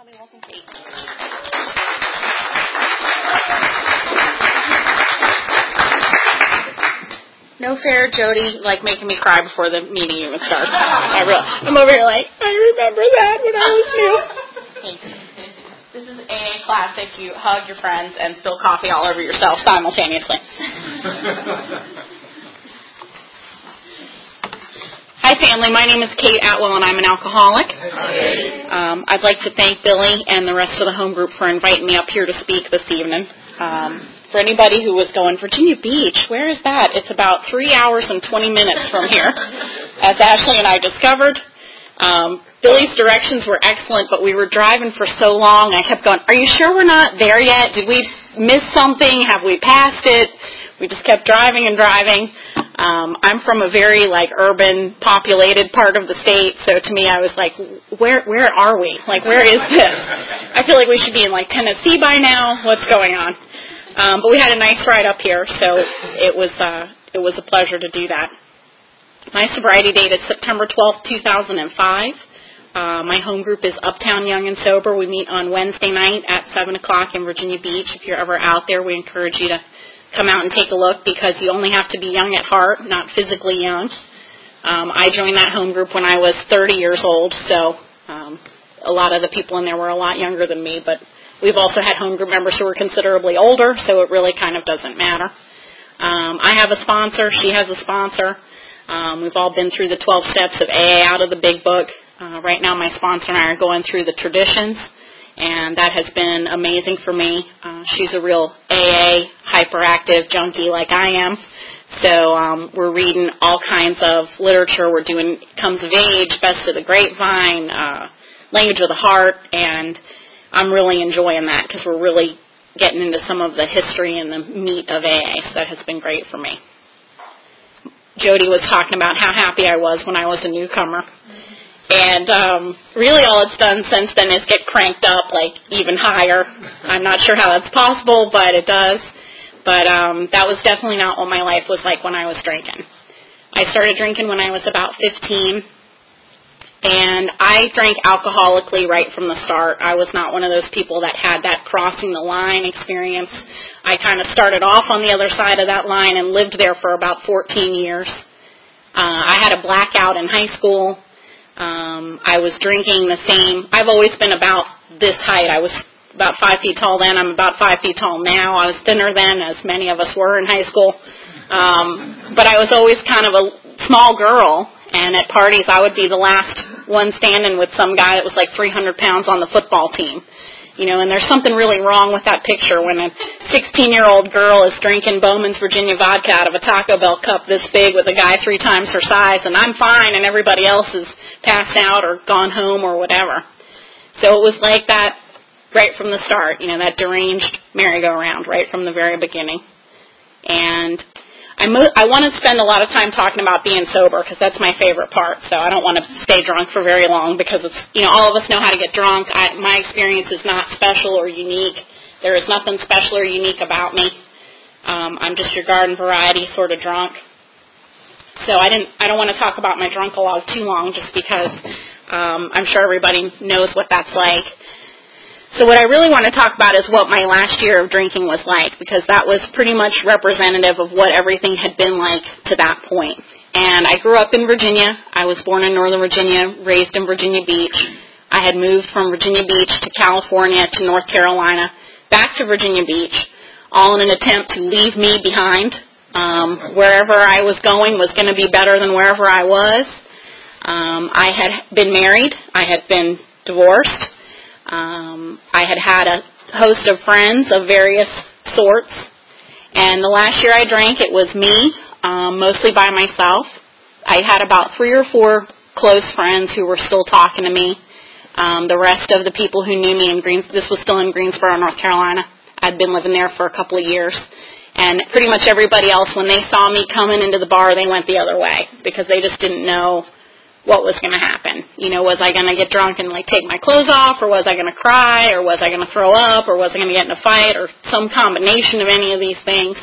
Help me welcome Kate. No fair, Jody, making me cry before the meeting even starts. I'm over here I remember that when I was new. Thanks. This is AA classic. You hug your friends and spill coffee all over yourself simultaneously. Hi, family. My name is Kate Atwell, and I'm an alcoholic. I'd like to thank Billy and the rest of the home group for inviting me up here to speak this evening. For anybody who was going, Virginia Beach, where is that? It's about 3 hours and 20 minutes from here, as Ashley and I discovered. Billy's directions were excellent, but we were driving for so long, I kept going, are you sure we're not there yet? Did we miss something? Have we passed it? We just kept driving and driving. I'm from a very, urban, populated part of the state, so to me I was like, where are we? Where is this? I feel like we should be in, Tennessee by now. What's going on? But we had a nice ride up here, so it was a pleasure to do that. My sobriety date is September 12th, 2005. My home group is Uptown Young and Sober. We meet on Wednesday night at 7 o'clock in Virginia Beach. If you're ever out there, we encourage you to come out and take a look because you only have to be young at heart, not physically young. I joined that home group when I was 30 years old, so a lot of the people in there were a lot younger than me, but we've also had home group members who are considerably older, so it really kind of doesn't matter. I have a sponsor. She has a sponsor. We've all been through the 12 steps of AA out of the big book. Right now my sponsor and I are going through the traditions, and that has been amazing for me. She's a real AA hyperactive junkie like I am. So we're reading all kinds of literature. We're doing Comes of Age, Best of the Grapevine, Language of the Heart, and I'm really enjoying that because we're really getting into some of the history and the meat of AA. So that has been great for me. Jody was talking about how happy I was when I was a newcomer. And really all it's done since then is get cranked up even higher. I'm not sure how that's possible, but it does. But that was definitely not what my life was like when I was drinking. I started drinking when I was about 15. And I drank alcoholically right from the start. I was not one of those people that had that crossing the line experience. I kind of started off on the other side of that line and lived there for about 14 years. I had a blackout in high school. I was drinking the same. I've always been about this height. I was about 5 feet tall then. I'm about 5 feet tall now. I was thinner then, as many of us were in high school. But I was always kind of a small girl. And at parties, I would be the last one standing with some guy that was 300 pounds on the football team. And there's something really wrong with that picture when a 16-year-old girl is drinking Bowman's Virginia vodka out of a Taco Bell cup this big with a guy 3 times her size, and I'm fine, and everybody else is passed out or gone home or whatever. So it was like that right from the start, that deranged merry-go-round right from the very beginning. And I want to spend a lot of time talking about being sober because that's my favorite part. So I don't want to stay drunk for very long because it's, all of us know how to get drunk. My experience is not special or unique. There is nothing special or unique about me. I'm just your garden variety sort of drunk. So I don't want to talk about my drunk-a-log too long just because I'm sure everybody knows what that's like. So what I really want to talk about is what my last year of drinking was like, because that was pretty much representative of what everything had been like to that point. And I grew up in Virginia. I was born in Northern Virginia, raised in Virginia Beach. I had moved from Virginia Beach to California to North Carolina, back to Virginia Beach, all in an attempt to leave me behind. Wherever I was going was going to be better than wherever I was. I had been married. I had been divorced. I had a host of friends of various sorts, and the last year I drank, it was me, mostly by myself. I had about 3 or 4 close friends who were still talking to me. The rest of the people who knew me this was still in Greensboro, North Carolina. I'd been living there for a couple of years, and pretty much everybody else, when they saw me coming into the bar, they went the other way because they just didn't know what was going to happen. Was I going to get drunk and take my clothes off, or was I going to cry, or was I going to throw up, or was I going to get in a fight, or some combination of any of these things.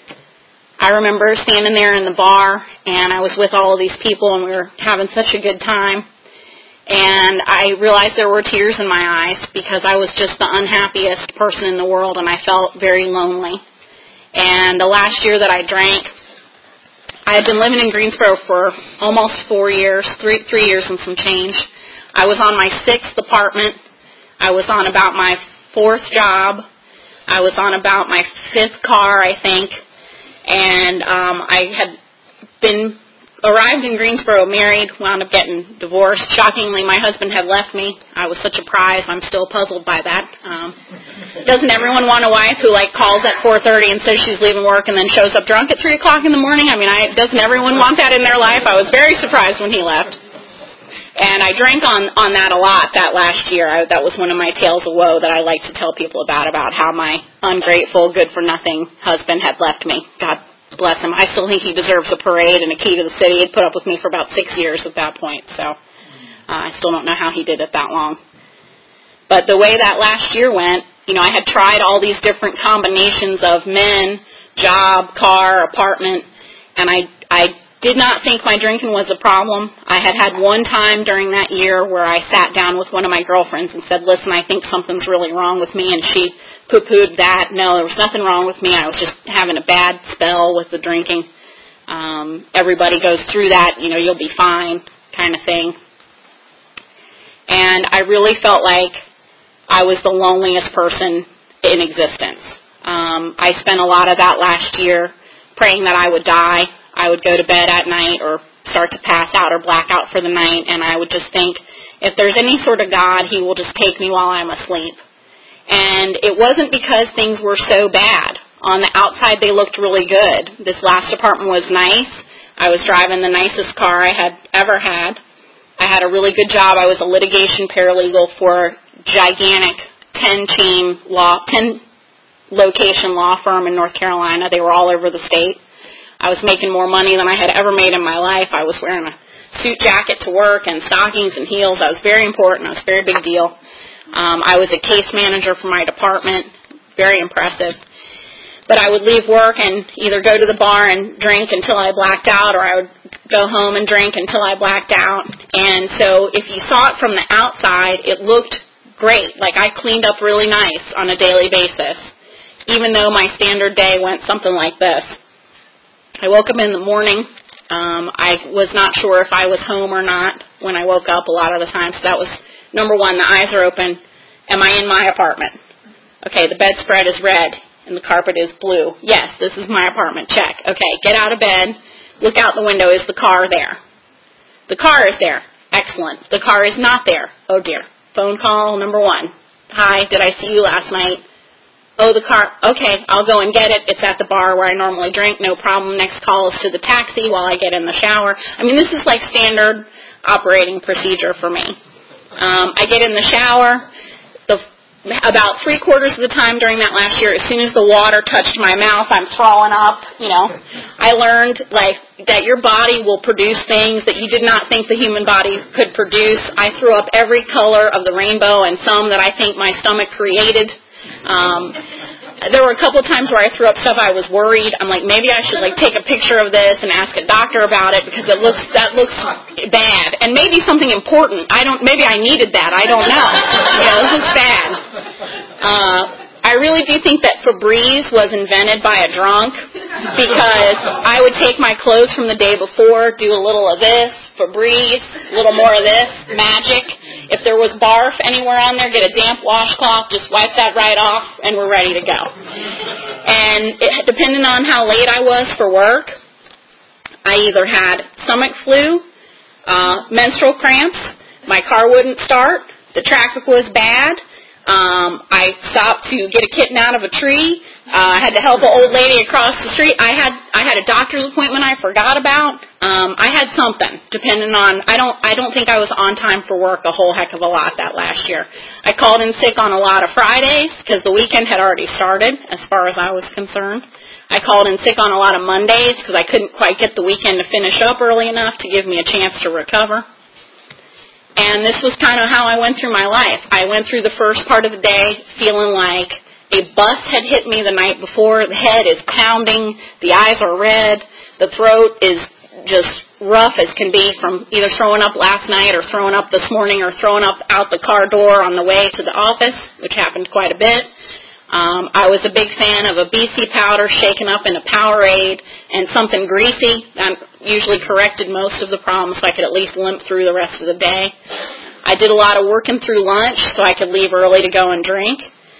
I remember standing there in the bar, and I was with all of these people, and we were having such a good time. And I realized there were tears in my eyes because I was just the unhappiest person in the world, and I felt very lonely. And the last year that I drank, I had been living in Greensboro for almost 4 years, 3 years and some change. I was on my 6th apartment. I was on about my 4th job. I was on about my 5th car, I think. And I had arrived in Greensboro married, wound up getting divorced. Shockingly, my husband had left me. I was such a prize. I'm still puzzled by that. Doesn't everyone want a wife who calls at 4:30 and says she's leaving work and then shows up drunk at 3 o'clock in the morning? I mean, doesn't everyone want that in their life? I was very surprised when he left. And I drank on that a lot that last year. That was one of my tales of woe that I like to tell people about how my ungrateful, good-for-nothing husband had left me. God bless him. I still think he deserves a parade and a key to the city. He'd put up with me for about 6 years at that point, so I still don't know how he did it that long. But the way that last year went, I had tried all these different combinations of men, job, car, apartment, and I did not think my drinking was a problem. I had one time during that year where I sat down with one of my girlfriends and said, listen, I think something's really wrong with me, and she poo-pooed that. No, there was nothing wrong with me. I was just having a bad spell with the drinking. Everybody goes through that, you'll be fine kind of thing. And I really felt like I was the loneliest person in existence. I spent a lot of that last year praying that I would die. I would go to bed at night or start to pass out or black out for the night, and I would just think, if there's any sort of God, he will just take me while I'm asleep. And it wasn't because things were so bad. On the outside, they looked really good. This last apartment was nice. I was driving the nicest car I had ever had. I had a really good job. I was a litigation paralegal for a gigantic 10-location law firm in North Carolina. They were all over the state. I was making more money than I had ever made in my life. I was wearing a suit jacket to work and stockings and heels. I was very important. I was a very big deal. I was a case manager for my department. Very impressive. But I would leave work and either go to the bar and drink until I blacked out, or I would go home and drink until I blacked out. And so if you saw it from the outside, it looked great. Like I cleaned up really nice on a daily basis, even though my standard day went something like this. I woke up in the morning. I was not sure if I was home or not when I woke up a lot of the time. So that was number one, the eyes are open. Am I in my apartment? Okay, the bedspread is red and the carpet is blue. Yes, this is my apartment. Check. Okay, get out of bed. Look out the window. Is the car there? The car is there. Excellent. The car is not there. Oh, dear. Phone call number one. Hi, did I see you last night? Oh, the car. Okay, I'll go and get it. It's at the bar where I normally drink. No problem. Next call is to the taxi while I get in the shower. I mean, this is like standard operating procedure for me. I get in the shower. About 3/4 of the time during that last year, as soon as the water touched my mouth, I'm throwing up, I learned, that your body will produce things that you did not think the human body could produce. I threw up every color of the rainbow and some that I think my stomach created. There were a couple times where I threw up stuff I was worried. I'm like, maybe I should take a picture of this and ask a doctor about it because that looks bad. And maybe something important. Maybe I needed that. I don't know. It looks bad. I really do think that Febreze was invented by a drunk because I would take my clothes from the day before, do a little of this, Febreze, a little more of this, magic. If there was barf anywhere on there, get a damp washcloth, just wipe that right off, and we're ready to go. And depending on how late I was for work, I either had stomach flu, menstrual cramps, my car wouldn't start, the traffic was bad, I stopped to get a kitten out of a tree, I had to help an old lady across the street, I had a doctor's appointment I forgot about, I had something, depending on, I don't think I was on time for work a whole heck of a lot that last year. I called in sick on a lot of Fridays, because the weekend had already started, as far as I was concerned. I called in sick on a lot of Mondays, because I couldn't quite get the weekend to finish up early enough to give me a chance to recover. And this was kind of how I went through my life. I went through the first part of the day feeling like a bus had hit me the night before. The head is pounding. The eyes are red. The throat is just rough as can be, from either throwing up last night or throwing up this morning or throwing up out the car door on the way to the office, which happened quite a bit. I was a big fan of a BC powder shaken up in a Powerade and something greasy. That usually corrected most of the problems, so I could at least limp through the rest of the day. I did a lot of working through lunch so I could leave early to go and drink.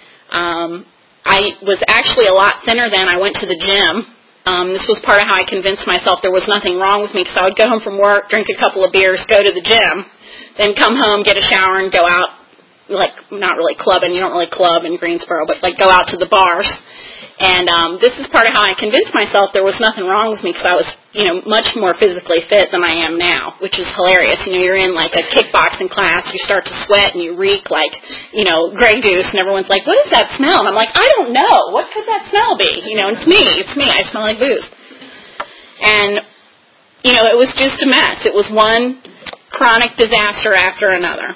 I was actually a lot thinner then. I went to the gym. This was part of how I convinced myself there was nothing wrong with me, because I would go home from work, drink a couple of beers, go to the gym, then come home, get a shower, and go out, like, not really clubbing. You don't really club in Greensboro, but, like, go out to the bars. And this is part of how I convinced myself there was nothing wrong with me, because I was, much more physically fit than I am now, which is hilarious. You're in, like, a kickboxing class, you start to sweat, and you reek like, Grey Goose, and everyone's like, what is that smell? And I'm like, I don't know. What could that smell be? It's me. I smell like booze. And, it was just a mess. It was one chronic disaster after another.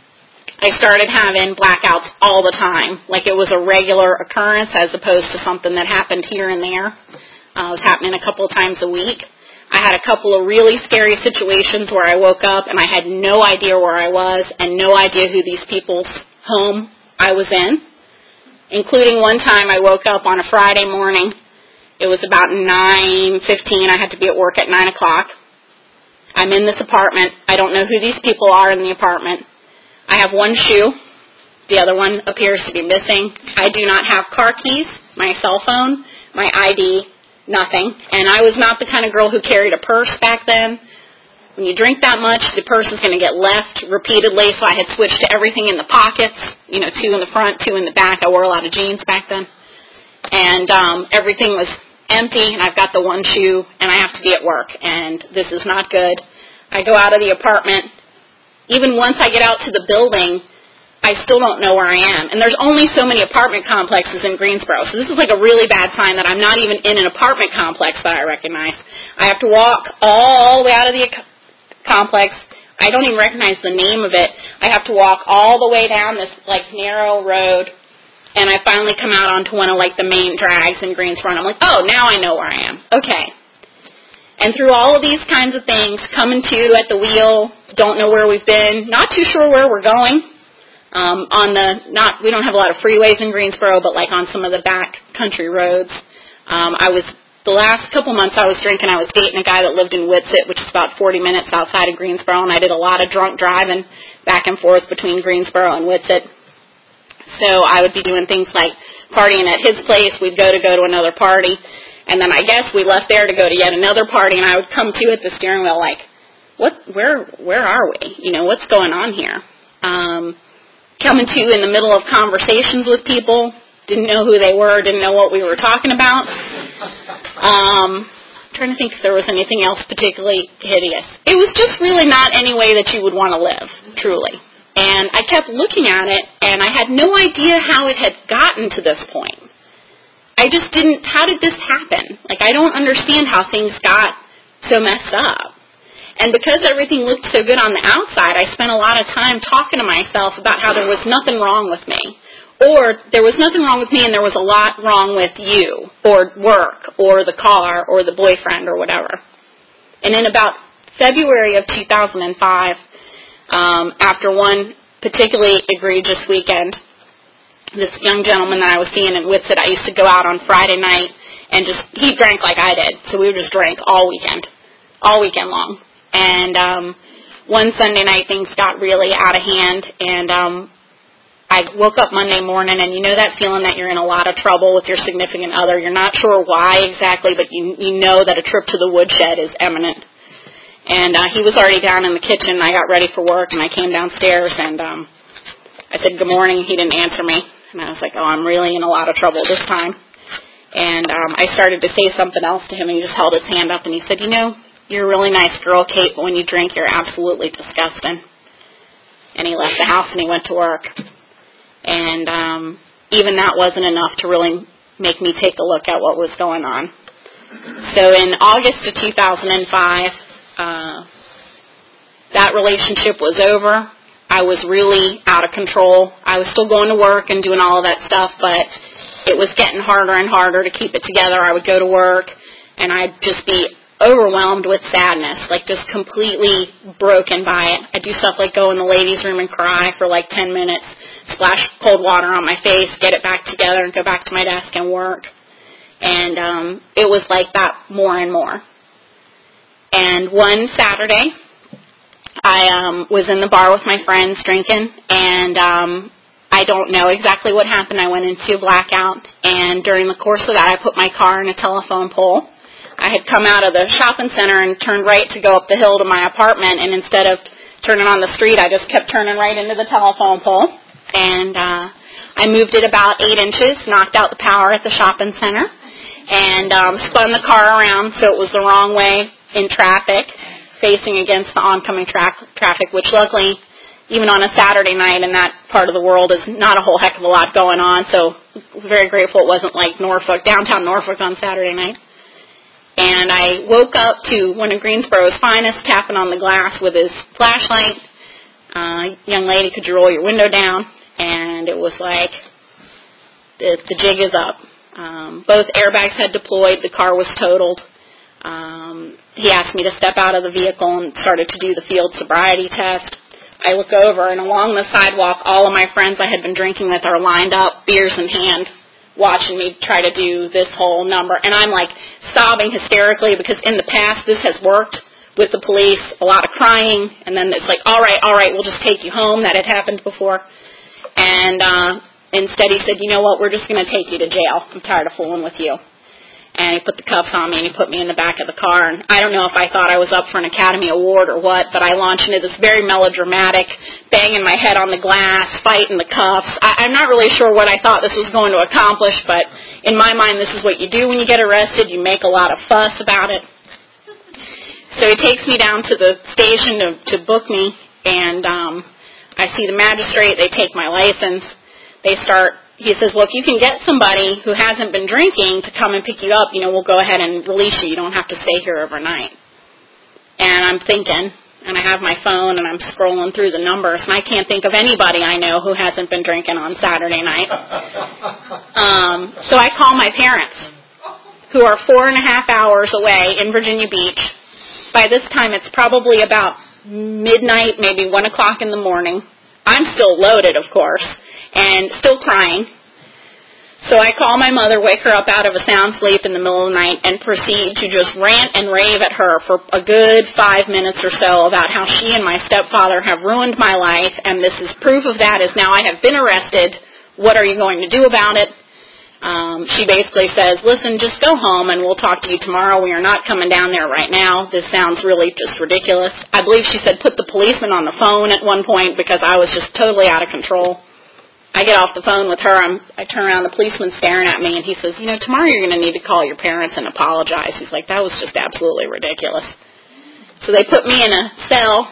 I started having blackouts all the time, like it was a regular occurrence as opposed to something that happened here and there. It was happening a couple of times a week. I had a couple of really scary situations where I woke up and I had no idea where I was and no idea who these people's home I was in, including one time I woke up on a Friday morning. It was about 9:15. I had to be at work at 9 o'clock. I'm in this apartment. I don't know who these people are in the apartment. I have one shoe. The other one appears to be missing. I do not have car keys, my cell phone, my ID, nothing. And I was not the kind of girl who carried a purse back then. When you drink that much, the purse is going to get left repeatedly, so I had switched to everything in the pockets, 2 in the front, 2 in the back. I wore a lot of jeans back then. And everything was empty, and I've got the one shoe, and I have to be at work, and this is not good. I go out of the apartment. Even once I get out to the building, I still don't know where I am. And there's only so many apartment complexes in Greensboro. So this is like a really bad sign that I'm not even in an apartment complex that I recognize. I have to walk all the way out of the complex. I don't even recognize the name of it. I have to walk all the way down this, like, narrow road. And I finally come out onto one of, like, the main drags in Greensboro. And I'm like, oh, now I know where I am. Okay. And through all of these kinds of things, coming to at the wheel, don't know where we've been, not too sure where we're going. We don't have a lot of freeways in Greensboro, but like on some of the back country roads. The last couple months I was drinking, I was dating a guy that lived in Whitsett, which is about 40 minutes outside of Greensboro, and I did a lot of drunk driving back and forth between Greensboro and Whitsett. So I would be doing things like partying at his place, we'd go to another party. And then I guess we left there to go to yet another party, and I would come to at the steering wheel like, where are we? What's going on here? Coming to in the middle of conversations with people, didn't know who they were, didn't know what we were talking about. Trying to think if there was anything else particularly hideous. It was just really not any way that you would want to live, truly. And I kept looking at it, and I had no idea how it had gotten to this point. I just didn't, how did this happen? Like, I don't understand how things got so messed up. And because everything looked so good on the outside, I spent a lot of time talking to myself about how there was nothing wrong with me. Or there was nothing wrong with me and there was a lot wrong with you, or work, or the car, or the boyfriend, or whatever. And in about February of 2005, after one particularly egregious weekend, this young gentleman that I was seeing in Whitsett, I used to go out on Friday night and he drank like I did. So we would just drink all weekend long. And one Sunday night things got really out of hand, and I woke up Monday morning, and that feeling that you're in a lot of trouble with your significant other. You're not sure why exactly, but you know that a trip to the woodshed is imminent. And he was already down in the kitchen. I got ready for work, and I came downstairs, and I said, good morning. He didn't answer me. And I was like, oh, I'm really in a lot of trouble this time. And I started to say something else to him, and he just held his hand up, and he said, you're a really nice girl, Kate, but when you drink, you're absolutely disgusting. And he left the house, and he went to work. And even that wasn't enough to really make me take a look at what was going on. So in August of 2005, that relationship was over. I was really out of control. I was still going to work and doing all of that stuff, but it was getting harder and harder to keep it together. I would go to work, and I'd just be overwhelmed with sadness, like just completely broken by it. I do stuff like go in the ladies' room and cry for like 10 minutes, splash cold water on my face, get it back together, and go back to my desk and work. And it was like that more and more. And one Saturday, I was in the bar with my friends drinking, and I don't know exactly what happened. I went into a blackout, and during the course of that, I put my car in a telephone pole. I had come out of the shopping center and turned right to go up the hill to my apartment, and instead of turning on the street, I just kept turning right into the telephone pole. And I moved it about 8 inches, knocked out the power at the shopping center, and spun the car around so it was the wrong way in traffic, facing against the oncoming traffic, which luckily, even on a Saturday night in that part of the world, is not a whole heck of a lot going on, so very grateful it wasn't like Norfolk, downtown Norfolk on Saturday night. And I woke up to one of Greensboro's finest tapping on the glass with his flashlight. Young lady, could you roll your window down? And it was like, the jig is up. Both airbags had deployed. The car was totaled. He asked me to step out of the vehicle and started to do the field sobriety test. I look over, and along the sidewalk, all of my friends I had been drinking with are lined up, beers in hand, watching me try to do this whole number. And I'm like sobbing hysterically because in the past this has worked with the police, a lot of crying, and then it's like, all right, we'll just take you home. That had happened before. And instead he said, you know what, we're just going to take you to jail. I'm tired of fooling with you. And he put the cuffs on me and he put me in the back of the car. And I don't know if I thought I was up for an Academy Award or what, but I launched into this very melodramatic, banging my head on the glass, fighting the cuffs. I'm not really sure what I thought this was going to accomplish, but in my mind this is what you do when you get arrested. You make a lot of fuss about it. So he takes me down to the station to book me, and I see the magistrate. They take my license. He says, well, if you can get somebody who hasn't been drinking to come and pick you up, we'll go ahead and release you. You don't have to stay here overnight. And I'm thinking, and I have my phone, and I'm scrolling through the numbers, and I can't think of anybody I know who hasn't been drinking on Saturday night. So I call my parents, who are 4.5 hours away in Virginia Beach. By this time, it's probably about midnight, maybe 1 o'clock in the morning. I'm still loaded, of course, and still crying. So I call my mother, wake her up out of a sound sleep in the middle of the night, and proceed to just rant and rave at her for a good 5 minutes or so about how she and my stepfather have ruined my life, and this is proof of that is now I have been arrested. What are you going to do about it? She basically says, listen, just go home and we'll talk to you tomorrow. We are not coming down there right now. This sounds really just ridiculous. I believe she said put the policeman on the phone at one point because I was just totally out of control. I get off the phone with her. I turn around, the policeman's staring at me, and he says, tomorrow you're going to need to call your parents and apologize. He's like, that was just absolutely ridiculous. So they put me in a cell.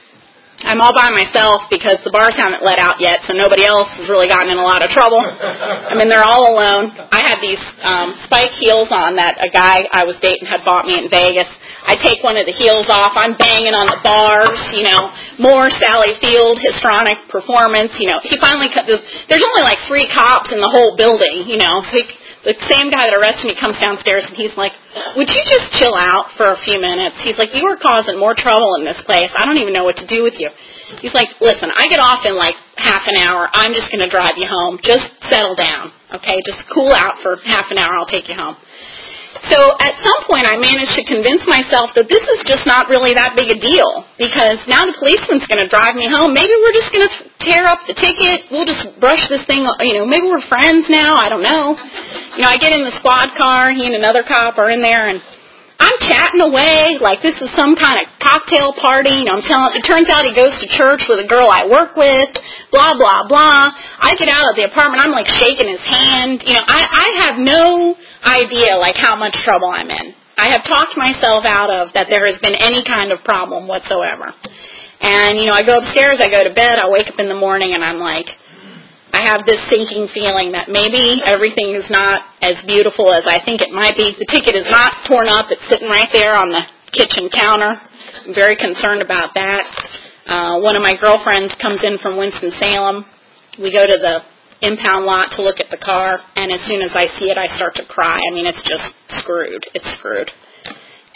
I'm all by myself because the bars haven't let out yet, so nobody else has really gotten in a lot of trouble. They're all alone. I had these spike heels on that a guy I was dating had bought me in Vegas. I take one of the heels off. I'm banging on the bars, more Sally Field histrionic performance. He finally there's only like 3 cops in the whole building, so the same guy that arrested me comes downstairs and he's like, would you just chill out for a few minutes? He's like, you are causing more trouble in this place. I don't even know what to do with you. He's like, listen, I get off in like half an hour. I'm just going to drive you home. Just settle down, okay? Just cool out for half an hour. I'll take you home. So at some point I managed to convince myself that this is just not really that big a deal because now the policeman's going to drive me home. Maybe we're just going to tear up the ticket. We'll just brush this thing, maybe we're friends now. I don't know. I get in the squad car. He and another cop are in there, and I'm chatting away like this is some kind of cocktail party. It turns out he goes to church with a girl I work with, blah, blah, blah. I get out of the apartment. I'm like shaking his hand. I have no idea like how much trouble I'm in. I have talked myself out of that there has been any kind of problem whatsoever. And, I go upstairs, I go to bed, I wake up in the morning, and I'm like, I have this sinking feeling that maybe everything is not as beautiful as I think it might be. The ticket is not torn up. It's sitting right there on the kitchen counter. I'm very concerned about that. One of my girlfriends comes in from Winston-Salem. We go to the impound lot to look at the car, and as soon as I see it, I start to cry. It's just screwed. It's screwed. And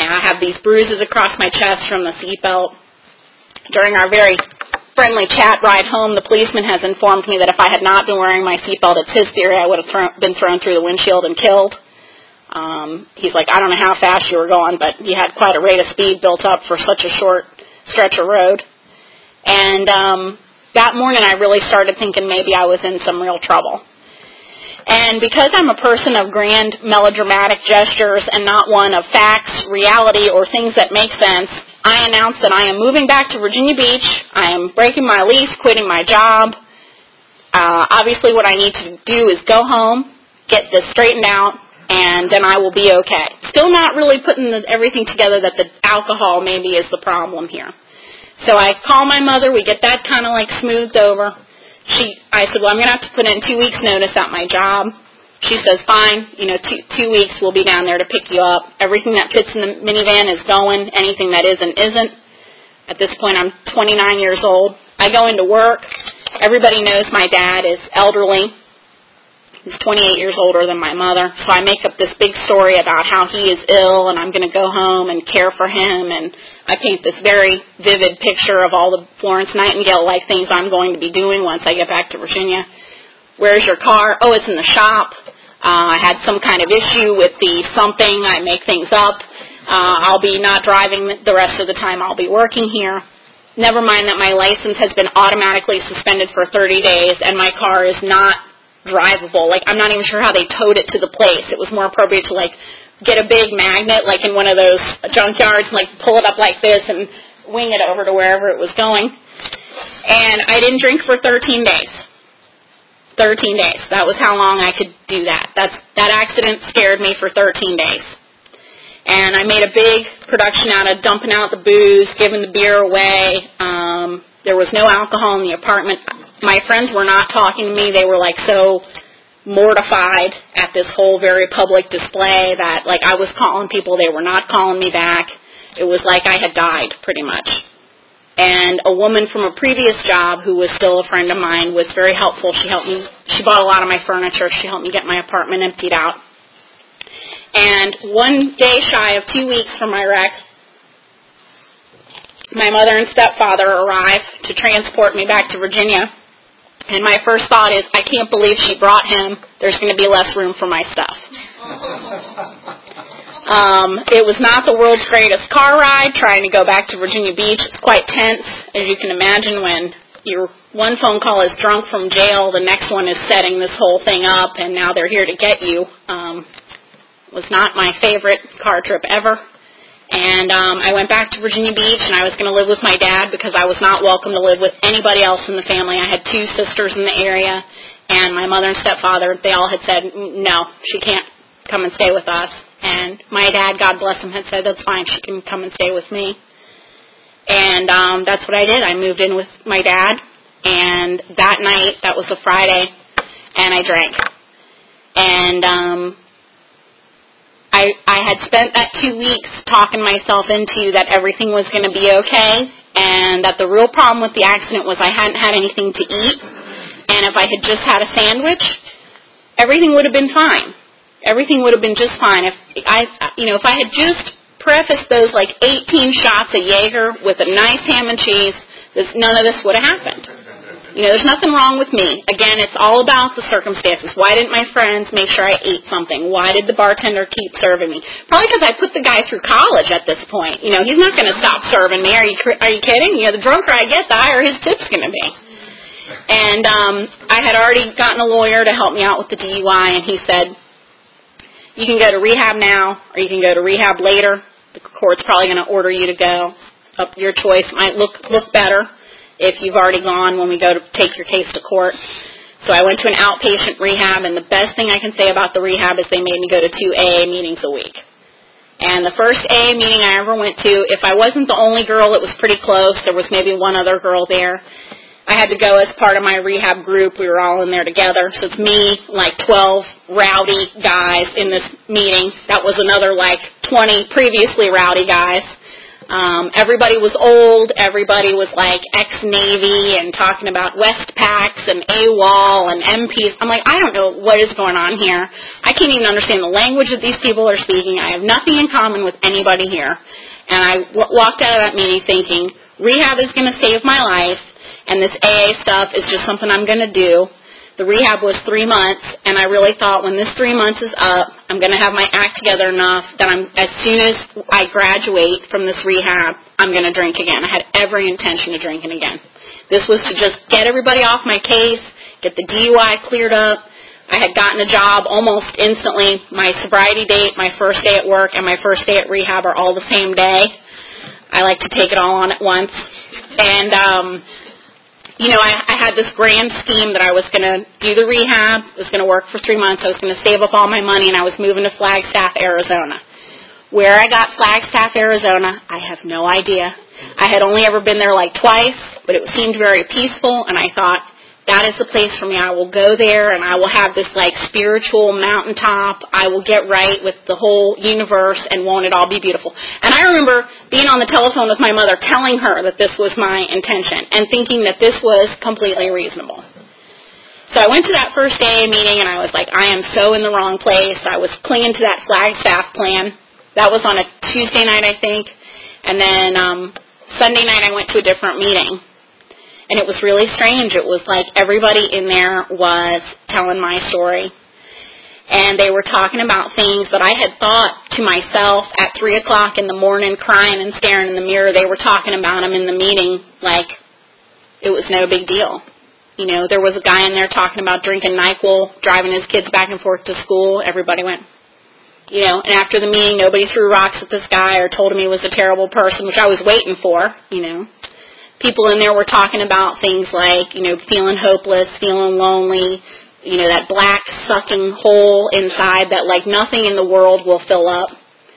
I have these bruises across my chest from the seatbelt. During our very friendly chat ride home, the policeman has informed me that if I had not been wearing my seatbelt, it's his theory I would have been thrown through the windshield and killed. He's like, I don't know how fast you were going, but you had quite a rate of speed built up for such a short stretch of road. And that morning I really started thinking maybe I was in some real trouble. And because I'm a person of grand melodramatic gestures and not one of facts, reality, or things that make sense, I announced that I am moving back to Virginia Beach. I am breaking my lease, quitting my job. Obviously what I need to do is go home, get this straightened out, and then I will be okay. Still not really putting everything together that the alcohol maybe is the problem here. So I call my mother. We get that kind of like smoothed over. I said, well, I'm going to have to put in 2 weeks' notice at my job. She says, fine, 2 weeks we'll be down there to pick you up. Everything that fits in the minivan is going. Anything that isn't. At this point, I'm 29 years old. I go into work. Everybody knows my dad is elderly. He's 28 years older than my mother. So I make up this big story about how he is ill and I'm going to go home and care for him. And I paint this very vivid picture of all the Florence Nightingale-like things I'm going to be doing once I get back to Virginia. Where's your car? Oh, it's in the shop. I had some kind of issue with the something. I make things up. I'll be not driving the rest of the time I'll be working here. Never mind that my license has been automatically suspended for 30 days and my car is not drivable. Like, I'm not even sure how they towed it to the place. It was more appropriate to, like, get a big magnet, like in one of those junkyards, and, like, pull it up like this and wing it over to wherever it was going. And I didn't drink for 13 days. 13 days. That was how long I could do that. That accident scared me for 13 days. And I made a big production out of dumping out the booze, giving the beer away. There was no alcohol in the apartment. My friends were not talking to me. They were, like, so mortified at this whole very public display that, like, I was calling people. They were not calling me back. It was like I had died, pretty much. And a woman from a previous job who was still a friend of mine was very helpful. She helped me. She bought a lot of my furniture. She helped me get my apartment emptied out. And 1 day shy of 2 weeks from my wreck, my mother and stepfather arrived to transport me back to Virginia. And my first thought is, I can't believe she brought him. There's going to be less room for my stuff. It was not the world's greatest car ride, trying to go back to Virginia Beach. It's quite tense, as you can imagine, when your one phone call is drunk from jail, the next one is setting this whole thing up, and now they're here to get you. Was not my favorite car trip ever. And I went back to Virginia Beach, and I was going to live with my dad because I was not welcome to live with anybody else in the family. I had 2 sisters in the area, and my mother and stepfather, they all had said, no, she can't come and stay with us. And my dad, God bless him, had said, that's fine, she can come and stay with me. And that's what I did. I moved in with my dad, and that night, that was a Friday, and I drank. And I had spent that 2 weeks talking myself into that everything was going to be okay, and that the real problem with the accident was I hadn't had anything to eat, and if I had just had a sandwich, everything would have been fine. Everything would have been just fine. If I had just prefaced those like 18 shots of Jaeger with a nice ham and cheese, none of this would have happened. There's nothing wrong with me. Again, it's all about the circumstances. Why didn't my friends make sure I ate something? Why did the bartender keep serving me? Probably because I put the guy through college at this point. He's not going to stop serving me. Are you kidding? The drunker I get, the higher his tip's going to be. And I had already gotten a lawyer to help me out with the DUI, and he said, you can go to rehab now, or you can go to rehab later. The court's probably going to order you to go. Up your choice. Might look better if you've already gone when we go to take your case to court. So I went to an outpatient rehab, and the best thing I can say about the rehab is they made me go to 2 AA meetings a week. And the first AA meeting I ever went to, if I wasn't the only girl, it was pretty close. There was maybe one other girl there. I had to go as part of my rehab group. We were all in there together. So it's me, like 12 rowdy guys in this meeting. That was another like 20 previously rowdy guys. Everybody was old. Everybody was like ex-Navy and talking about Westpacs and AWOL and MPs. I'm like, I don't know what is going on here. I can't even understand the language that these people are speaking. I have nothing in common with anybody here. And I walked out of that meeting thinking, rehab is going to save my life, and this AA stuff is just something I'm going to do. The rehab was 3 months, and I really thought when this 3 months is up, I'm going to have my act together enough that as soon as I graduate from this rehab, I'm going to drink again. I had every intention of drinking again. This was to just get everybody off my case, get the DUI cleared up. I had gotten a job almost instantly. My sobriety date, my first day at work, and my first day at rehab are all the same day. I like to take it all on at once. And, I had this grand scheme that I was going to do the rehab, was going to work for 3 months, I was going to save up all my money, and I was moving to Flagstaff, Arizona. Where I got Flagstaff, Arizona, I have no idea. I had only ever been there like twice, but it seemed very peaceful, and I thought, that is the place for me. I will go there, and I will have this like spiritual mountaintop. I will get right with the whole universe, and won't it all be beautiful? And I remember being on the telephone with my mother, telling her that this was my intention, and thinking that this was completely reasonable. So I went to that first AA meeting, and I was like, I am so in the wrong place. I was clinging to that Flagstaff plan. That was on a Tuesday night, I think. And then Sunday night I went to a different meeting. And it was really strange. It was like everybody in there was telling my story. And they were talking about things that I had thought to myself at 3 o'clock in the morning, crying and staring in the mirror. They were talking about them in the meeting like it was no big deal. There was a guy in there talking about drinking NyQuil, driving his kids back and forth to school. Everybody went, and after the meeting, nobody threw rocks at this guy or told him he was a terrible person, which I was waiting for, People in there were talking about things like, feeling hopeless, feeling lonely, that black sucking hole inside that like nothing in the world will fill up,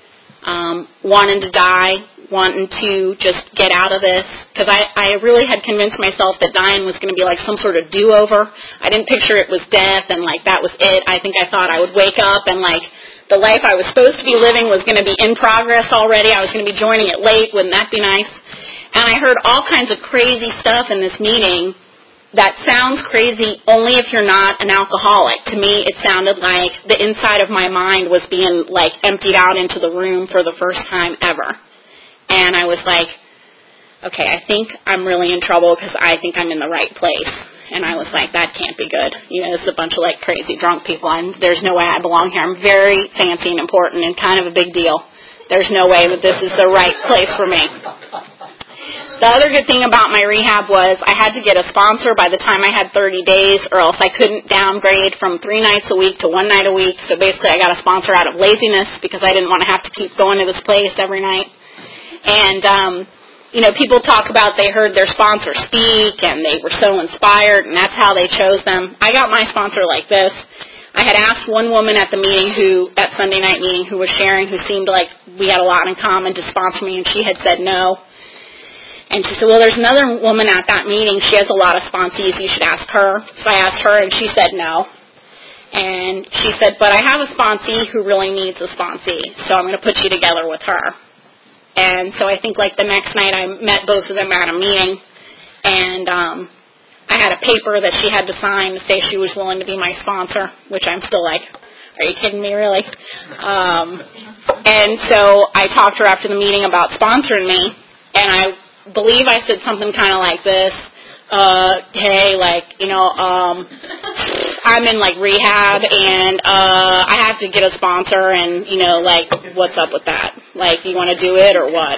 wanting to die, wanting to just get out of this. Because I really had convinced myself that dying was going to be like some sort of do-over. I didn't picture it was death and like that was it. I think I thought I would wake up and like the life I was supposed to be living was going to be in progress already. I was going to be joining it late. Wouldn't that be nice? And I heard all kinds of crazy stuff in this meeting that sounds crazy only if you're not an alcoholic. To me, it sounded like the inside of my mind was being, like, emptied out into the room for the first time ever. And I was like, okay, I think I'm really in trouble because I think I'm in the right place. And I was like, that can't be good. This is a bunch of, like, crazy drunk people. There's no way I belong here. I'm very fancy and important and kind of a big deal. There's no way that this is the right place for me. The other good thing about my rehab was I had to get a sponsor by the time I had 30 days, or else I couldn't downgrade from 3 nights a week to 1 night a week. So basically I got a sponsor out of laziness because I didn't want to have to keep going to this place every night. And, people talk about they heard their sponsor speak and they were so inspired and that's how they chose them. I got my sponsor like this. I had asked one woman at the meeting that Sunday night meeting who was sharing, who seemed like we had a lot in common, to sponsor me, and she had said no. And she said, well, there's another woman at that meeting. She has a lot of sponsees. You should ask her. So I asked her, and she said no. And she said, but I have a sponsee who really needs a sponsee, so I'm going to put you together with her. And so I think, like, the next night I met both of them at a meeting, and I had a paper that she had to sign to say she was willing to be my sponsor, which I'm still like, are you kidding me, really? And so I talked to her after the meeting about sponsoring me, and I believe I said something kind of like this, hey, like, I'm in, like, rehab, and I have to get a sponsor, and, like, what's up with that? Like, you want to do it or what?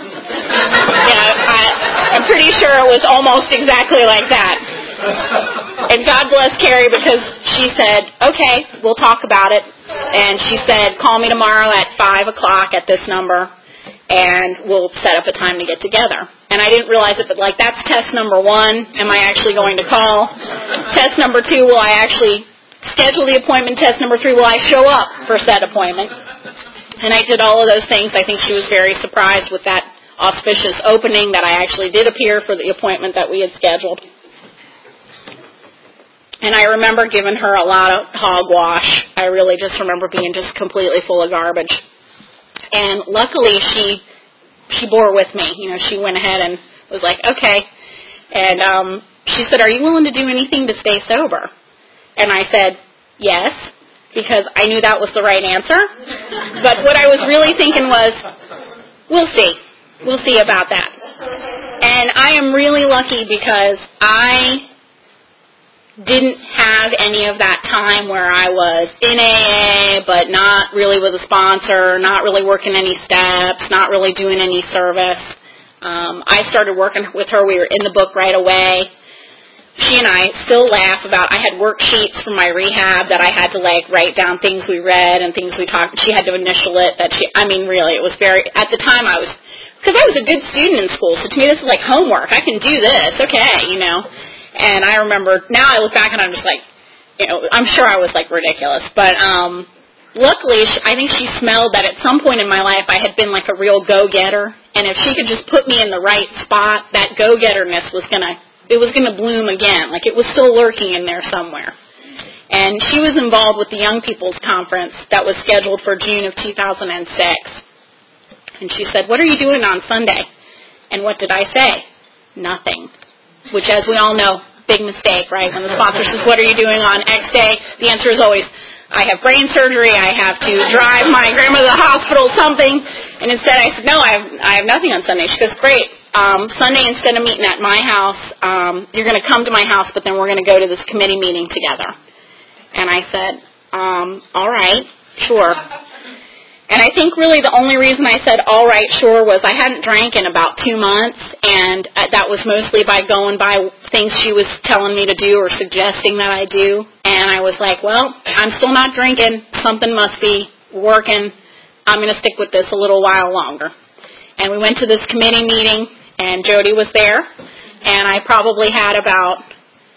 I'm pretty sure it was almost exactly like that. And God bless Carrie, because she said, okay, we'll talk about it. And she said, call me tomorrow at 5 o'clock at this number, and we'll set up a time to get together. And I didn't realize it, but, like, that's test number 1. Am I actually going to call? Test number 2, will I actually schedule the appointment? Test number 3, will I show up for said appointment? And I did all of those things. I think she was very surprised with that auspicious opening that I actually did appear for the appointment that we had scheduled. And I remember giving her a lot of hogwash. I really just remember being just completely full of garbage. And luckily she she bore with me. You know, she went ahead and was like, okay. And she said, are you willing to do anything to stay sober? And I said, yes, because I knew that was the right answer. But what I was really thinking was, we'll see. We'll see about that. And I am really lucky because I didn't have any of that time where I was in AA, but not really with a sponsor, not really working any steps, not really doing any service. I started working with her. We were in the book right away. She and I still laugh about, I had worksheets from my rehab that I had to write down things we read and things we talked. She had to initial it. Really, it was very, at the time because I was a good student in school, so to me this is like homework. I can do this, okay, you know. And I remember, now I look back and I'm just like, you know, I'm sure I was ridiculous. But luckily, I think she smelled that at some point in my life I had been like a real go-getter. And if she could just put me in the right spot, that go-getterness was going to bloom again. Like it was still lurking in there somewhere. And she was involved with the Young People's Conference that was scheduled for June of 2006. And she said, what are you doing on Sunday? And what did I say? Nothing. Which, as we all know, big mistake, right? When the sponsor says, what are you doing on X day? The answer is always, I have brain surgery, I have to drive my grandmother to the hospital, something. And instead I said, no, I have nothing on Sunday. She goes, great. Sunday, instead of meeting at my house, you're going to come to my house, but then we're going to go to this committee meeting together. And I said, all right, sure. And I think really the only reason I said, all right, sure, was I hadn't drank in about 2 months, and that was mostly by going by things she was telling me to do or suggesting that I do. And I was like, well, I'm still not drinking. Something must be working. I'm going to stick with this a little while longer. And we went to this committee meeting, and Jody was there, and I probably had about,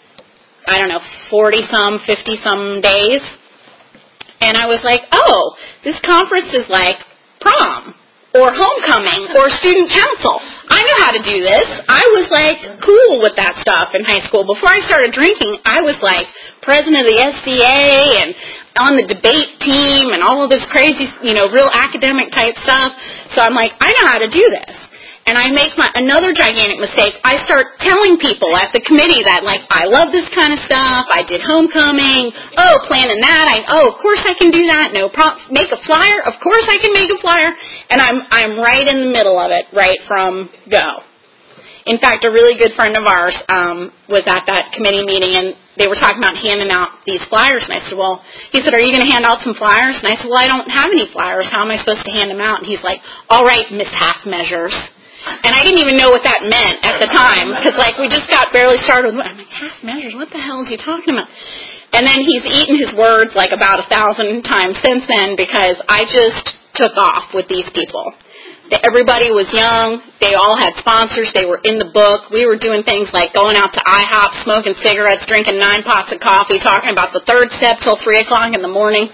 40-some, 50-some days. And I was like, oh, this conference is like prom or homecoming or student council. I know how to do this. I was like cool with that stuff in high school. Before I started drinking, I was like president of the SCA and on the debate team and all of this crazy, real academic type stuff. So I'm like, I know how to do this. And I make another gigantic mistake. I start telling people at the committee that, I love this kind of stuff. I did homecoming. Oh, planning that. Of course I can do that. No problem. Make a flyer. Of course I can make a flyer. And I'm right in the middle of it, right from go. In fact, a really good friend of ours was at that committee meeting, and they were talking about handing out these flyers. And I said, he said, are you going to hand out some flyers? And I said, I don't have any flyers. How am I supposed to hand them out? And he's like, all right, Miss Half Measures. And I didn't even know what that meant at the time, because we just got barely started. I'm like, half measures, what the hell is he talking about? And then he's eaten his words about 1,000 times since then, because I just took off with these people. Everybody was young. They all had sponsors. They were in the book. We were doing things like going out to IHOP, smoking cigarettes, drinking 9 pots of coffee, talking about the third step till 3 o'clock in the morning.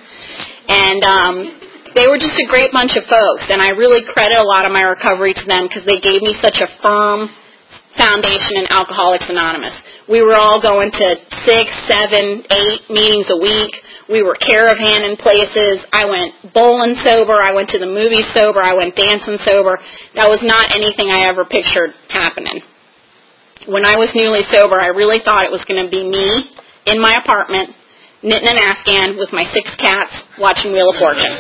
And they were just a great bunch of folks, and I really credit a lot of my recovery to them because they gave me such a firm foundation in Alcoholics Anonymous. We were all going to 6, 7, 8 meetings a week. We were caravanning places. I went bowling sober. I went to the movies sober. I went dancing sober. That was not anything I ever pictured happening. When I was newly sober, I really thought it was going to be me in my apartment, knitting an Afghan with my 6 cats, watching Wheel of Fortune.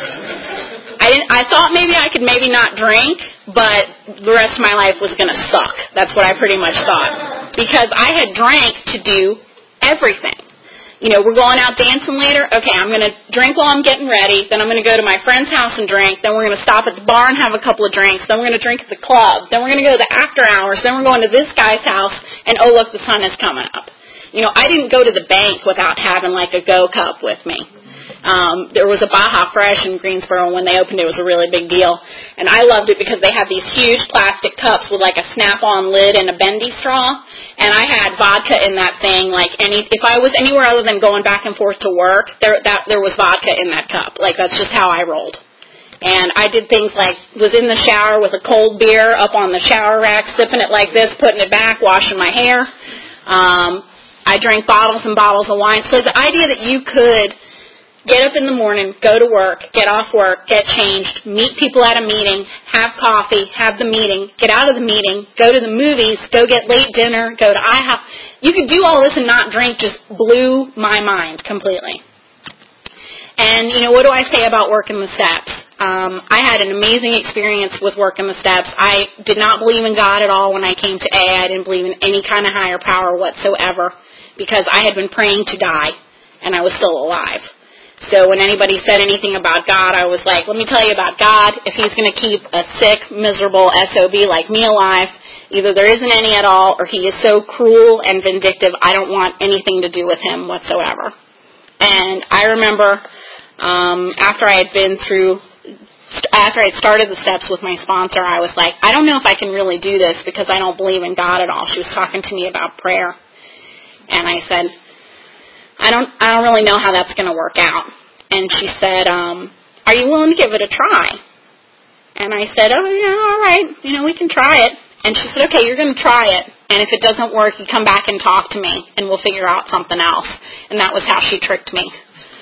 I thought maybe I could not drink, but the rest of my life was going to suck. That's what I pretty much thought. Because I had drank to do everything. We're going out dancing later. Okay, I'm going to drink while I'm getting ready. Then I'm going to go to my friend's house and drink. Then we're going to stop at the bar and have a couple of drinks. Then we're going to drink at the club. Then we're going to go to the after hours. Then we're going to this guy's house. And, oh, look, the sun is coming up. I didn't go to the bank without having a Go Cup with me. There was a Baja Fresh in Greensboro, and when they opened it was a really big deal. And I loved it because they had these huge plastic cups with a snap-on lid and a bendy straw. And I had vodka in that thing. If I was anywhere other than going back and forth to work, there was vodka in that cup. That's just how I rolled. And I did things was in the shower with a cold beer up on the shower rack, sipping it like this, putting it back, washing my hair. I drank bottles and bottles of wine. So the idea that you could Get up in the morning, go to work, get off work, get changed, meet people at a meeting, have coffee, have the meeting, get out of the meeting, go to the movies, go get late dinner, go to IHOP. You could do all this and not drink just blew my mind completely. And, what do I say about working the steps? I had an amazing experience with working the steps. I did not believe in God at all when I came to AA. I didn't believe in any kind of higher power whatsoever because I had been praying to die, and I was still alive. So when anybody said anything about God, I was like, let me tell you about God. If he's going to keep a sick, miserable SOB like me alive, either there isn't any at all or he is so cruel and vindictive, I don't want anything to do with him whatsoever. And I remember after I had started the steps with my sponsor, I was like, I don't know if I can really do this because I don't believe in God at all. She was talking to me about prayer. And I said, I don't really know how that's going to work out. And she said, are you willing to give it a try? And I said, oh, yeah, all right, we can try it. And she said, okay, you're going to try it. And if it doesn't work, you come back and talk to me, and we'll figure out something else. And that was how she tricked me.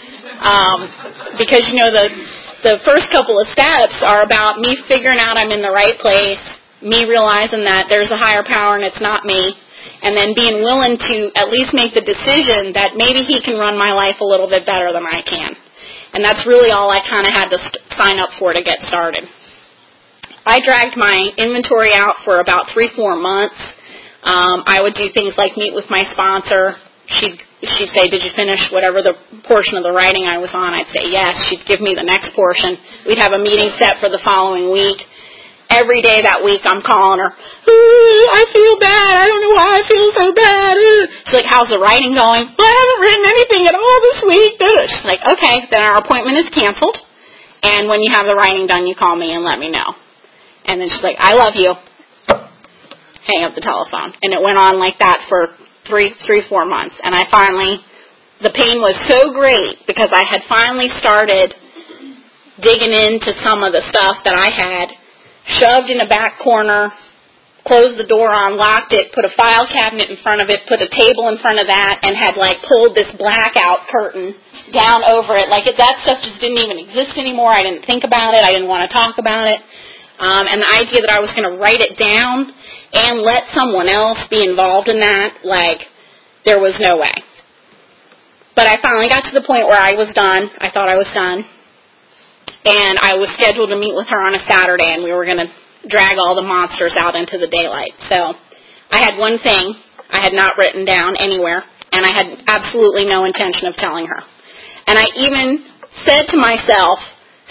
Because, the first couple of steps are about me figuring out I'm in the right place, me realizing that there's a higher power and it's not me, and then being willing to at least make the decision that maybe he can run my life a little bit better than I can. And that's really all I kind of had to sign up for to get started. I dragged my inventory out for about 3-4 months. I would do things like meet with my sponsor. She'd say, did you finish whatever the portion of the writing I was on? I'd say yes. She'd give me the next portion. We'd have a meeting set for the following week. Every day that week I'm calling her, I feel bad. I don't know why I feel so bad. She's like, how's the writing going? Well, I haven't written anything at all this week. She's like, okay, then our appointment is canceled. And when you have the writing done, you call me and let me know. And then she's like, I love you. Hang up the telephone. And it went on like that for 3-4 months. And the pain was so great because I had finally started digging into some of the stuff that I had shoved in a back corner, closed the door on, locked it, put a file cabinet in front of it, put a table in front of that, and had pulled this blackout curtain down over it. That stuff just didn't even exist anymore. I didn't think about it. I didn't want to talk about it. And the idea that I was going to write it down and let someone else be involved in that, there was no way. But I finally got to the point where I was done. I thought I was done. And I was scheduled to meet with her on a Saturday, and we were going to drag all the monsters out into the daylight. So I had one thing I had not written down anywhere, and I had absolutely no intention of telling her. And I even said to myself,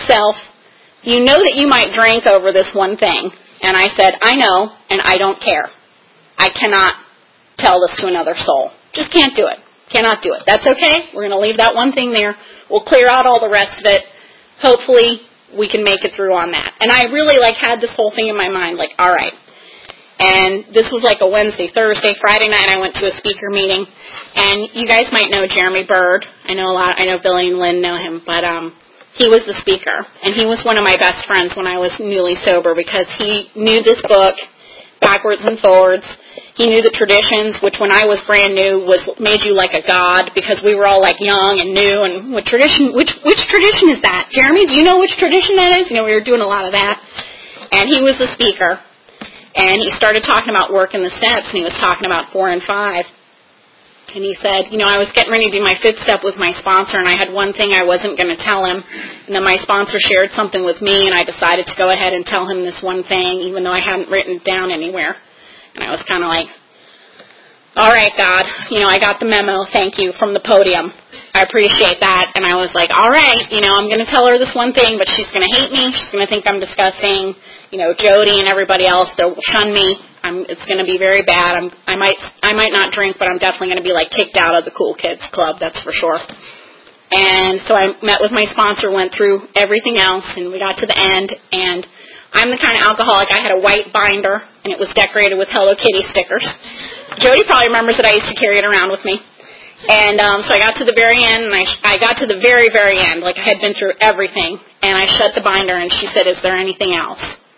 you know that you might drink over this one thing. And I said, I know, and I don't care. I cannot tell this to another soul. Just can't do it. Cannot do it. That's okay. We're going to leave that one thing there. We'll clear out all the rest of it. Hopefully, we can make it through on that. And I really, had this whole thing in my mind, all right. And this was a Wednesday, Thursday, Friday night, I went to a speaker meeting. And you guys might know Jeremy Bird. I know Billy and Lynn know him, but he was the speaker. And he was one of my best friends when I was newly sober because he knew this book backwards and forwards. He knew the traditions, which when I was brand new made you like a god because we were all young and new. And which tradition is that? Jeremy, do you know which tradition that is? We were doing a lot of that. And he was the speaker. And he started talking about working the steps, and he was talking about 4 and 5. And he said, I was getting ready to do my 5th step with my sponsor, and I had one thing I wasn't going to tell him. And then my sponsor shared something with me, and I decided to go ahead and tell him this one thing, even though I hadn't written it down anywhere. And I was kind of all right, God, I got the memo, thank you, from the podium. I appreciate that. And I was like, all right, I'm going to tell her this one thing, but she's going to hate me. She's going to think I'm disgusting. Jody and everybody else, they'll shun me. It's going to be very bad. I might not drink, but I'm definitely going to be kicked out of the cool kids club, that's for sure. And so I met with my sponsor, went through everything else, and we got to the end. And I'm the kind of alcoholic, I had a white binder, and it was decorated with Hello Kitty stickers. Jody probably remembers that I used to carry it around with me. And so I got to the very end, and I got to the very, very end, I had been through everything. And I shut the binder, and she said, is there anything else?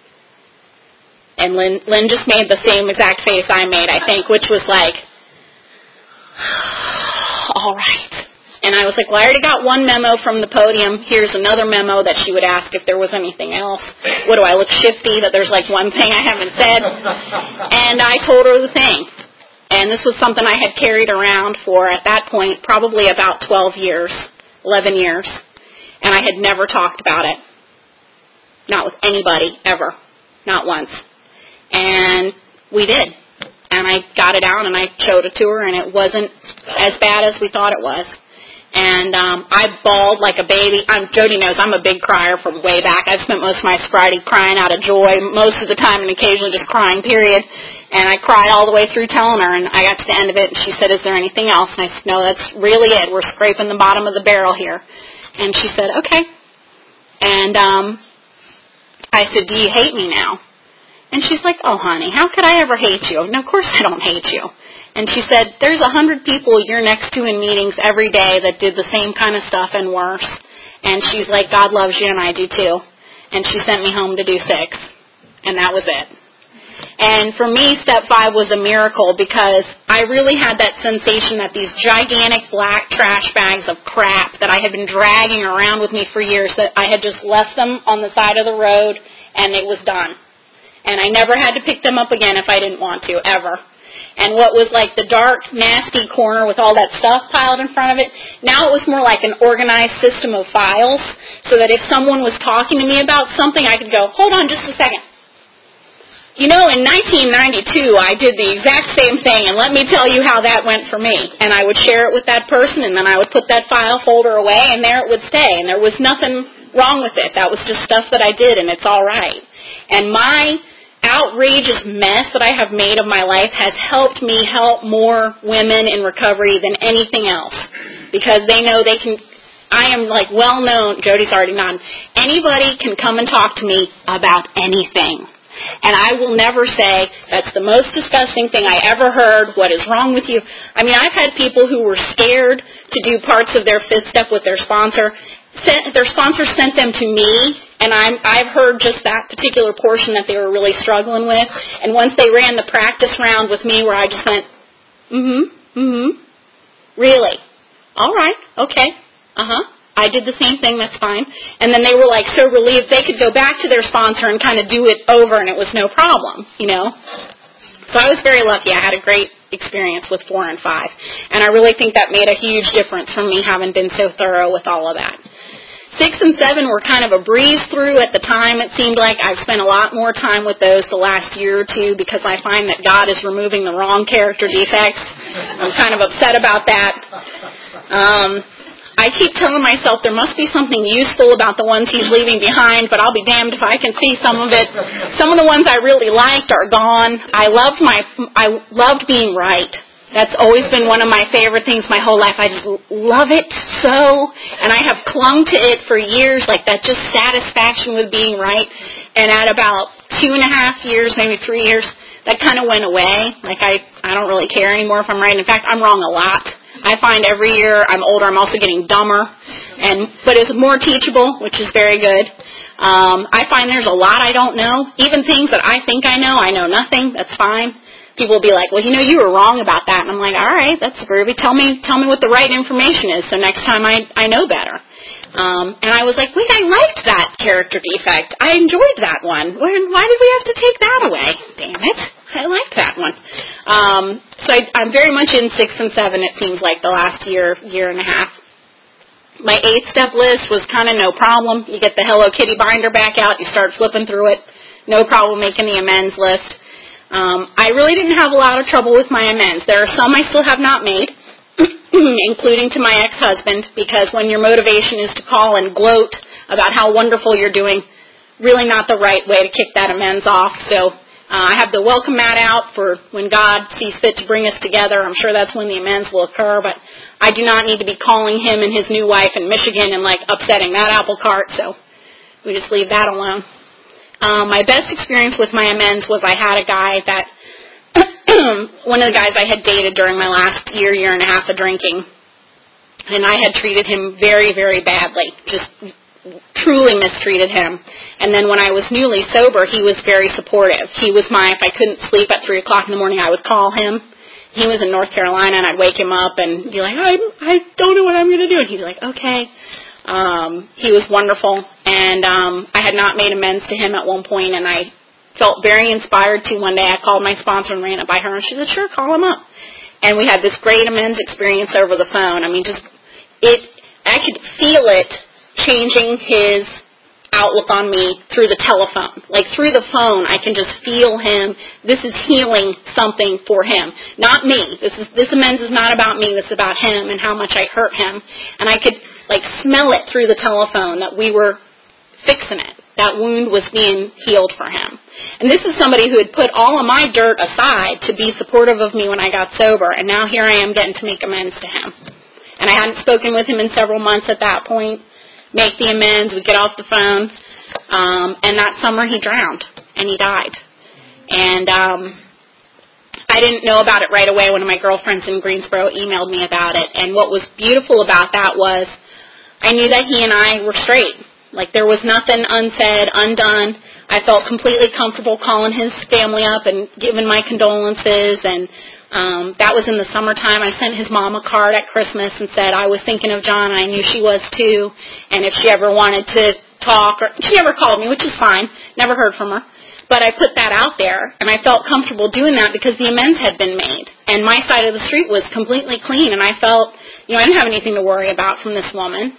And Lynn just made the same exact face I made, I think, which was all right. And I was like, well, I already got one memo from the podium. Here's another memo that she would ask if there was anything else. What, do I look shifty that there's like one thing I haven't said? And I told her the thing. And this was something I had carried around for, at that point, probably about 12 years, 11 years. And I had never talked about it. Not with anybody, ever. Not once. And we did. And I got it out and I showed it to her, and it wasn't as bad as we thought it was. And I bawled like a baby. Jody knows I'm a big crier from way back. I've spent most of my sobriety crying out of joy, most of the time, and occasionally just crying, period. And I cried all the way through telling her, and I got to the end of it, and she said, is there anything else? And I said, no, that's really it. We're scraping the bottom of the barrel here. And she said, okay. And I said, do you hate me now? And she's like, oh, honey, how could I ever hate you? No, of course I don't hate you. And she said, there's 100 people you're next to in meetings every day that did the same kind of stuff and worse. And she's like, God loves you and I do too. And she sent me home to do 6. And that was it. And for me, step 5 was a miracle, because I really had that sensation that these gigantic black trash bags of crap that I had been dragging around with me for years, that I had just left them on the side of the road and it was done. And I never had to pick them up again if I didn't want to, ever. And what was like the dark, nasty corner with all that stuff piled in front of it, now it was more like an organized system of files, so that if someone was talking to me about something, I could go, hold on just a second. You know, in 1992, I did the exact same thing, and let me tell you how that went for me. And I would share it with that person, and then I would put that file folder away, and there it would stay. And there was nothing wrong with it. That was just stuff that I did, and it's all right. And my outrageous mess that I have made of my life has helped me help more women in recovery than anything else, because they know they can. I am like well known. Jody's already nodding. Anybody can come and talk to me about anything, and I will never say that's the most disgusting thing I ever heard. What is wrong with you? I mean, I've had people who were scared to do parts of their 5th step with their sponsor. Their sponsor sent them to me, and I've heard just that particular portion that they were really struggling with. And once they ran the practice round with me, where I just went, really? All right, okay, I did the same thing, that's fine. And then they were like so relieved they could go back to their sponsor and kind of do it over, and it was no problem, you know. So I was very lucky. I had a great experience with 4 and 5. And I really think that made a huge difference for me, having been so thorough with all of that. 6 and 7 were kind of a breeze through at the time. It seemed like I've spent a lot more time with those the last year or two, because I find that God is removing the wrong character defects. I'm kind of upset about that. I keep telling myself there must be something useful about the ones He's leaving behind, but I'll be damned if I can see some of it. Some of the ones I really liked are gone. I loved being right. That's always been one of my favorite things my whole life. I just love it so, and I have clung to it for years, like that just satisfaction with being right. And at about 2.5 years, maybe 3 years, that kind of went away. Like I don't really care anymore if I'm right. In fact, I'm wrong a lot. I find every year I'm older, I'm also getting dumber, but it's more teachable, which is very good. I find there's a lot I don't know. Even things that I think I know nothing. That's fine. People will be like, well, you know, you were wrong about that. And I'm like, all right, that's groovy. Tell me what the right information is, so next time I know better. And I was like, wait, I liked that character defect. I enjoyed that one. Why did we have to take that away? Damn it. I liked that one. So I'm very much in 6 and 7, it seems like, the last year and a half. My 8-step list was kind of no problem. You get the Hello Kitty binder back out. You start flipping through it. No problem making the amends list. I really didn't have a lot of trouble with my amends. There are some I still have not made, including to my ex-husband, because when your motivation is to call and gloat about how wonderful you're doing, really not the right way to kick that amends off. So I have the welcome mat out for when God sees fit to bring us together. I'm sure that's when the amends will occur, but I do not need to be calling him and his new wife in Michigan and upsetting that apple cart, so we just leave that alone. My best experience with my amends was I had a guy that, one of the guys I had dated during my last year and a half of drinking, and I had treated him very, very badly, just truly mistreated him. And then when I was newly sober, he was very supportive. He was if I couldn't sleep at 3 o'clock in the morning, I would call him, he was in North Carolina, and I'd wake him up and be like, I don't know what I'm going to do. And he'd be like, okay. He was wonderful, and I had not made amends to him at one point, and I felt very inspired to. One day I called my sponsor and ran it by her, and she said, sure, call him up. And we had this great amends experience over the phone. I mean, I could feel it changing his outlook on me through the telephone. Like, through the phone, I can just feel him. This is healing something for him. Not me. This amends is not about me. This is about him and how much I hurt him. And I could, smell it through the telephone that we were fixing it. That wound was being healed for him. And this is somebody who had put all of my dirt aside to be supportive of me when I got sober, and now here I am getting to make amends to him. And I hadn't spoken with him in several months at that point. Make the amends, we get off the phone, and that summer he drowned, and he died. And I didn't know about it right away. One of my girlfriends in Greensboro emailed me about it, and what was beautiful about that was I knew that he and I were straight. There was nothing unsaid, undone. I felt completely comfortable calling his family up and giving my condolences, and that was in the summertime. I sent his mom a card at Christmas and said I was thinking of John, and I knew she was too, and if she ever wanted to talk, or she never called me, which is fine, never heard from her, but I put that out there, and I felt comfortable doing that because the amends had been made, and my side of the street was completely clean, and I felt, I didn't have anything to worry about from this woman,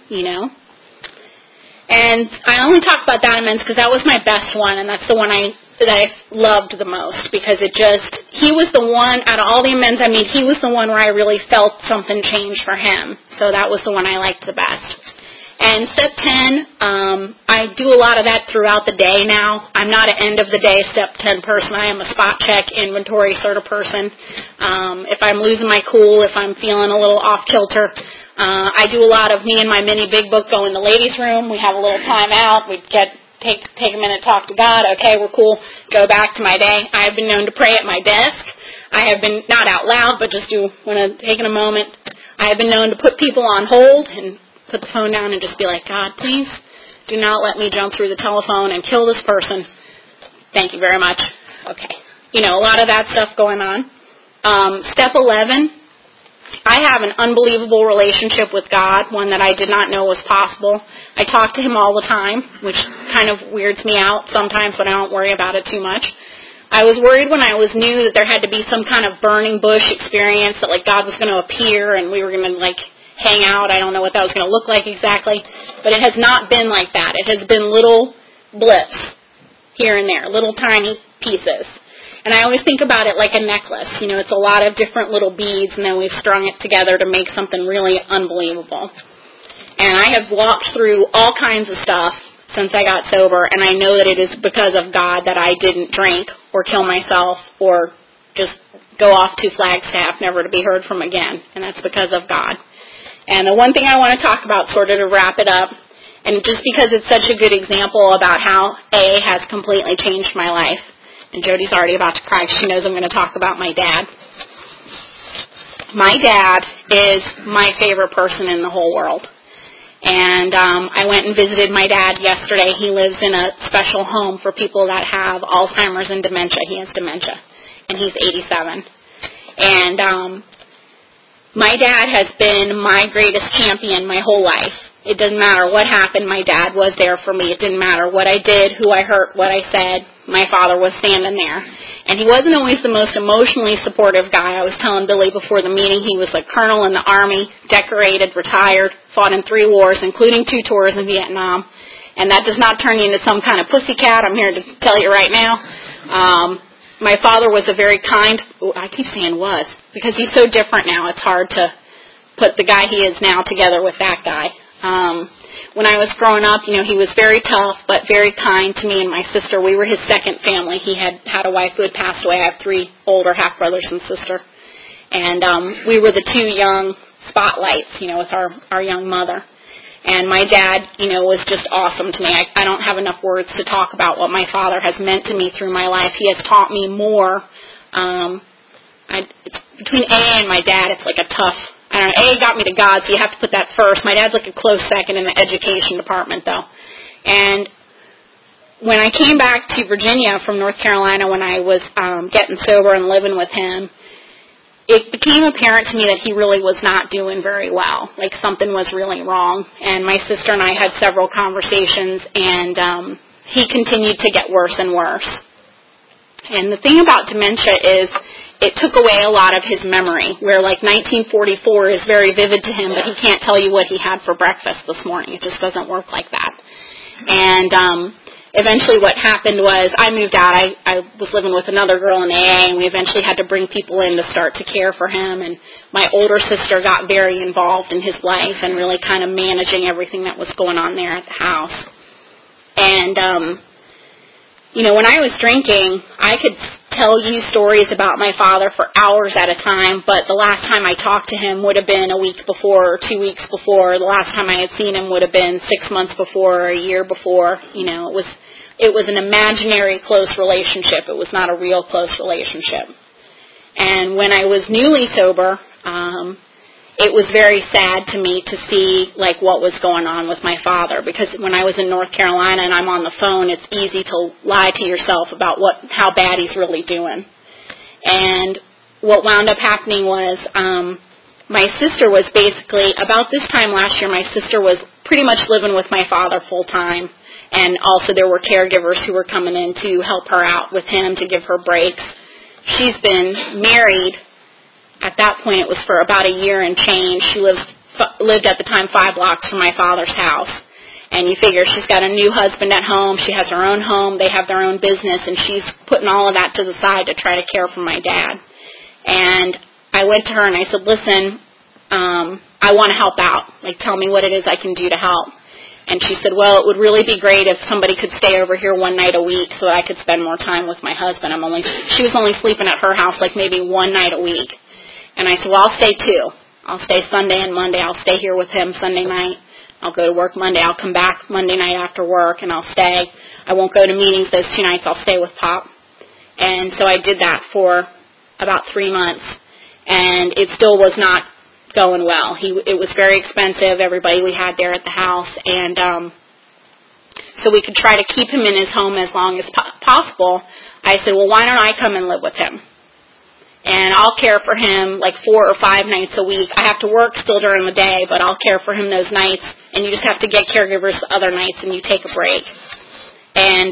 And I only talk about that amends because that was my best one, and that's the one that I loved the most, because he was the one, out of all the amends I made, he was the one where I really felt something change for him. So that was the one I liked the best. And step 10, I do a lot of that throughout the day now. I'm not an end of the day step 10 person. I am a spot check, inventory sort of person. If I'm losing my cool, if I'm feeling a little off kilter, I do a lot of me and my mini big book go in the ladies' room. We have a little time out. We take a minute, talk to God. Okay, we're cool. Go back to my day. I have been known to pray at my desk. I have been, not out loud, but just when I'm taking a moment. I have been known to put people on hold and put the phone down and just be like, God, please do not let me jump through the telephone and kill this person. Thank you very much. Okay. A lot of that stuff going on. Step 11, I have an unbelievable relationship with God, one that I did not know was possible. I talk to him all the time, which kind of weirds me out sometimes, but I don't worry about it too much. I was worried when I was new that there had to be some kind of burning bush experience, that God was going to appear and we were going to hang out. I don't know what that was going to look like exactly, but it has not been like that. It has been little blips here and there, little tiny pieces. And I always think about it like a necklace. It's a lot of different little beads, and then we've strung it together to make something really unbelievable. And I have walked through all kinds of stuff since I got sober, and I know that it is because of God that I didn't drink or kill myself or just go off to Flagstaff, never to be heard from again. And that's because of God. And the one thing I want to talk about, sort of to wrap it up, and just because it's such a good example about how AA has completely changed my life, and Jody's already about to cry because she knows I'm going to talk about my dad. My dad is my favorite person in the whole world. And I went and visited my dad yesterday. He lives in a special home for people that have Alzheimer's and dementia. He has dementia, and he's 87. And my dad has been my greatest champion my whole life. It doesn't matter what happened, my dad was there for me. It didn't matter what I did, who I hurt, what I said. My father was standing there. And he wasn't always the most emotionally supportive guy. I was telling Billy before the meeting, he was a colonel in the Army, decorated, retired, fought in 3 wars, including 2 tours in Vietnam. And that does not turn you into some kind of pussycat. I'm here to tell you right now. My father was a very kind, I keep saying was, because he's so different now. It's hard to put the guy he is now together with that guy. When I was growing up, he was very tough, but very kind to me and my sister. We were his second family. He had a wife who had passed away. I have 3 older half-brothers and sister. And we were the 2 young spotlights, with our young mother. And my dad, was just awesome to me. I don't have enough words to talk about what my father has meant to me through my life. He has taught me more. Between AA and my dad, it's like a tough, AA got me to God, so you have to put that first. My dad's like a close second in the education department, though. And when I came back to Virginia from North Carolina when I was getting sober and living with him, it became apparent to me that he really was not doing very well. Like something was really wrong. And my sister and I had several conversations, and he continued to get worse and worse. And the thing about dementia is it took away a lot of his memory, where like 1944 is very vivid to him, but he can't tell you what he had for breakfast this morning. It just doesn't work like that. And eventually what happened was I moved out. I was living with another girl in AA, and we eventually had to bring people in to start to care for him. And my older sister got very involved in his life and really kind of managing everything that was going on there at the house. And, when I was drinking, I could tell you stories about my father for hours at a time, but the last time I talked to him would have been a week before or 2 weeks before. The last time I had seen him would have been 6 months before or a year before. It was an imaginary close relationship. It was not a real close relationship. And when I was newly sober, it was very sad to me to see like what was going on with my father, because when I was in North Carolina and I'm on the phone, it's easy to lie to yourself about how bad he's really doing. And what wound up happening was my sister was basically, about this time last year, my sister was pretty much living with my father full time, and also there were caregivers who were coming in to help her out with him, to give her breaks. She's been married. At that point, it was for about a year and change. She lived at the time 5 blocks from my father's house. And you figure she's got a new husband at home. She has her own home. They have their own business. And she's putting all of that to the side to try to care for my dad. And I went to her and I said, listen, I want to help out. Like, tell me what it is I can do to help. And she said, well, it would really be great if somebody could stay over here 1 night a week so that I could spend more time with my husband. She was only sleeping at her house like maybe 1 night a week. And I said, well, I'll stay 2. I'll stay Sunday and Monday. I'll stay here with him Sunday night. I'll go to work Monday. I'll come back Monday night after work, and I'll stay. I won't go to meetings those 2 nights. I'll stay with Pop. And so I did that for about 3 months, and it still was not going well. It was very expensive, everybody we had there at the house, and so we could try to keep him in his home as long as possible. I said, well, why don't I come and live with him? And I'll care for him like 4 or 5 nights a week. I have to work still during the day, but I'll care for him those nights. And you just have to get caregivers the other nights, and you take a break. And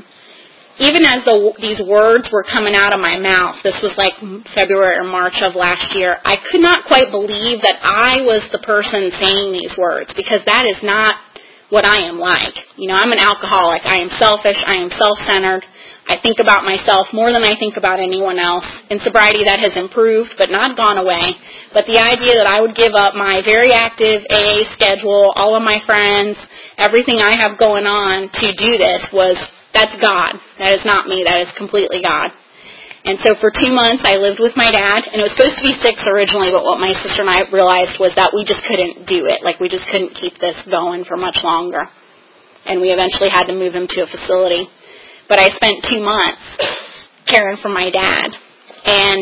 even as these words were coming out of my mouth, this was like February or March of last year, I could not quite believe that I was the person saying these words, because that is not what I am like. I'm an alcoholic. I am selfish. I am self-centered. I think about myself more than I think about anyone else. In sobriety, that has improved, but not gone away. But the idea that I would give up my very active AA schedule, all of my friends, everything I have going on to do this that's God. That is not me. That is completely God. And so for 2 months, I lived with my dad, and it was supposed to be 6 originally, but what my sister and I realized was that we just couldn't do it. Like, we just couldn't keep this going for much longer. And we eventually had to move him to a facility. But I spent 2 months caring for my dad. And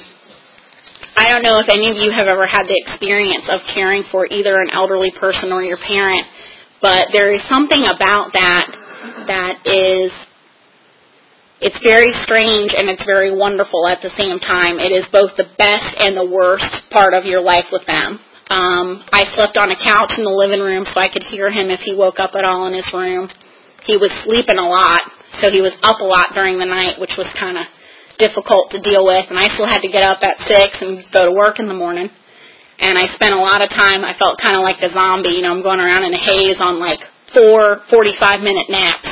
I don't know if any of you have ever had the experience of caring for either an elderly person or your parent, but there is something about that is, it's very strange and it's very wonderful at the same time. It is both the best and the worst part of your life with them. I slept on a couch in the living room so I could hear him if he woke up at all in his room. He was sleeping a lot, so he was up a lot during the night, which was kind of difficult to deal with. And I still had to get up at 6 and go to work in the morning. And I spent a lot of time, I felt kind of like a zombie. I'm going around in a haze on like 4 45-minute naps.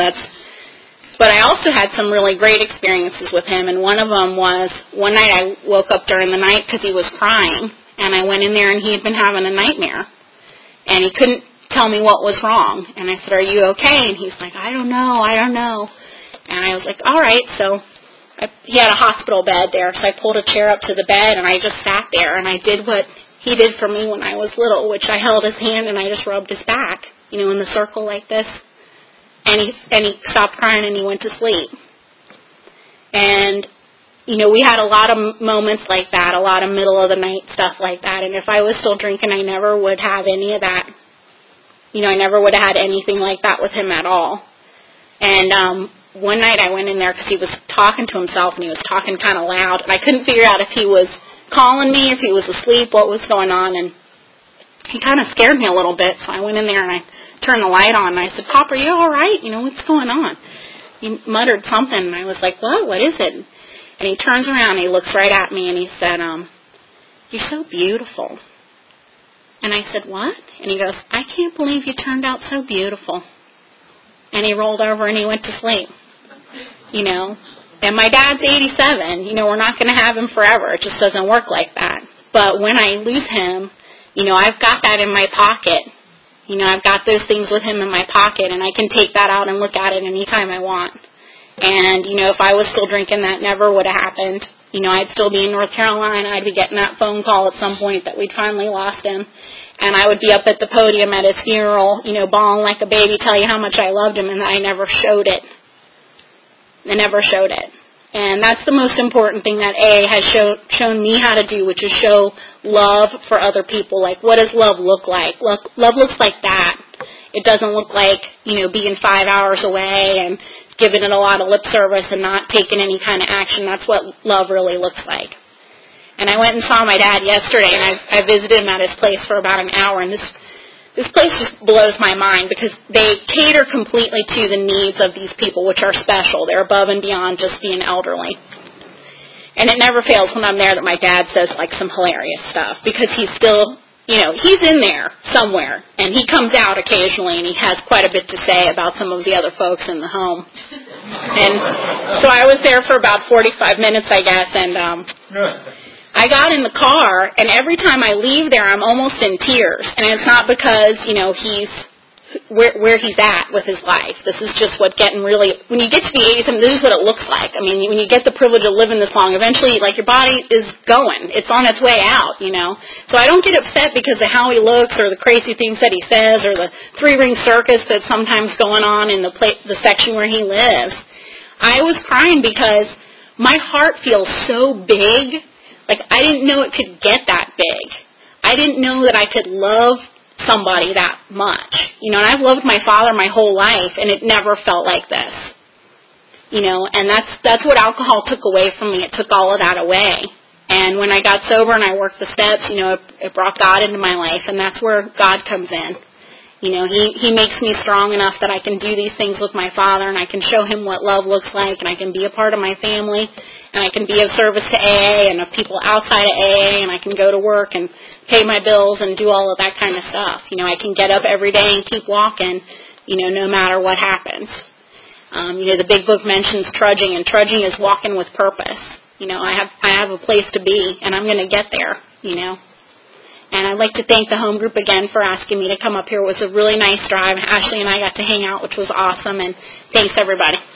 But I also had some really great experiences with him. And one of them was, one night I woke up during the night because he was crying. And I went in there and he had been having a nightmare. And he couldn't tell me what was wrong. And I said, are you okay? And he's like, I don't know. And I was like, all right. So he had a hospital bed there, so I pulled a chair up to the bed, and I just sat there, and I did what he did for me when I was little, which I held his hand, and I just rubbed his back, in the circle like this. And he stopped crying, and he went to sleep. And, we had a lot of moments like that, a lot of middle-of-the-night stuff like that. And if I was still drinking, I never would have any of that. I never would have had anything like that with him at all. And one night I went in there because he was talking to himself, and he was talking kind of loud. And I couldn't figure out if he was calling me, if he was asleep, what was going on, and he kind of scared me a little bit, so I went in there and I turned the light on, and I said, Pop, are you all right? What's going on? He muttered something, and I was like, what is it? And he turns around, and he looks right at me, and he said, you're so beautiful. And I said, what? And he goes, I can't believe you turned out so beautiful. And he rolled over and he went to sleep. And my dad's 87. We're not going to have him forever. It just doesn't work like that. But when I lose him, I've got that in my pocket. I've got those things with him in my pocket, and I can take that out and look at it anytime I want. And, if I was still drinking, that never would have happened. I'd still be in North Carolina. I'd be getting that phone call at some point that we'd finally lost him. And I would be up at the podium at his funeral, bawling like a baby, tell you how much I loved him, and I never showed it. I never showed it. And that's the most important thing that AA has shown me how to do, which is show love for other people. Like, what does love look like? Love looks like that. It doesn't look like, being 5 hours away and giving it a lot of lip service and not taking any kind of action. That's what love really looks like. And I went and saw my dad yesterday, and I visited him at his place for about an hour, and this place just blows my mind because they cater completely to the needs of these people, which are special. They're above and beyond just being elderly. And it never fails when I'm there that my dad says, like, some hilarious stuff because he's still, he's in there somewhere, and he comes out occasionally, and he has quite a bit to say about some of the other folks in the home. And so I was there for about 45 minutes, I guess, and I got in the car, and every time I leave there, I'm almost in tears. And it's not because, he's where he's at with his life. This is just what getting really, when you get to be 87, this is what it looks like. I mean, when you get the privilege of living this long, eventually, like, your body is going. It's on its way out, So I don't get upset because of how he looks or the crazy things that he says or the three-ring circus that's sometimes going on in the section where he lives. I was crying because my heart feels so big. Like, I didn't know it could get that big. I didn't know that I could love somebody that much. And I've loved my father my whole life, and it never felt like this. And that's what alcohol took away from me. It took all of that away. And when I got sober and I worked the steps, it brought God into my life, and that's where God comes in. He makes me strong enough that I can do these things with my father, and I can show him what love looks like, and I can be a part of my family, and I can be of service to AA and of people outside of AA, and I can go to work and pay my bills and do all of that kind of stuff. I can get up every day and keep walking, no matter what happens. The big book mentions trudging, and trudging is walking with purpose. I have a place to be, and I'm going to get there, And I'd like to thank the home group again for asking me to come up here. It was a really nice drive. Ashley and I got to hang out, which was awesome, and thanks, everybody.